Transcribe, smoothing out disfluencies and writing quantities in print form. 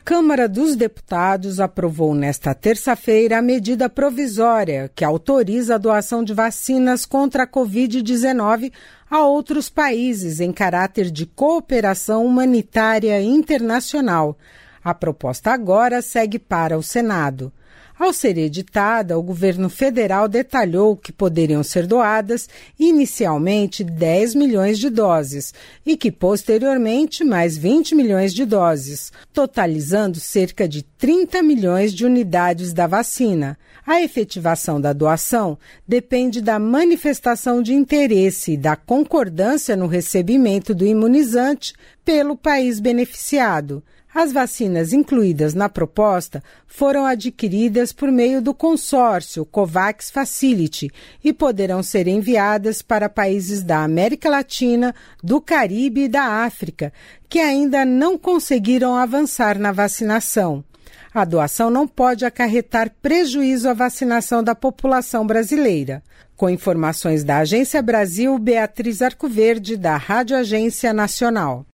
Câmara dos Deputados aprovou nesta terça-feira a medida provisória que autoriza a doação de vacinas contra a Covid-19 a outros países em caráter de cooperação humanitária internacional. A proposta agora segue para o Senado. Ao ser editada, o governo federal detalhou que poderiam ser doadas inicialmente 10 milhões de doses e que posteriormente mais 20 milhões de doses, totalizando cerca de 30 milhões de unidades da vacina. A efetivação da doação depende da manifestação de interesse e da concordância no recebimento do imunizante pelo país beneficiado. As vacinas incluídas na proposta foram adquiridas por meio do consórcio COVAX Facility e poderão ser enviadas para países da América Latina, do Caribe e da África, que ainda não conseguiram avançar na vacinação. A doação não pode acarretar prejuízo à vacinação da população brasileira. Com informações da Agência Brasil, Beatriz Arcoverde, da Rádio Agência Nacional.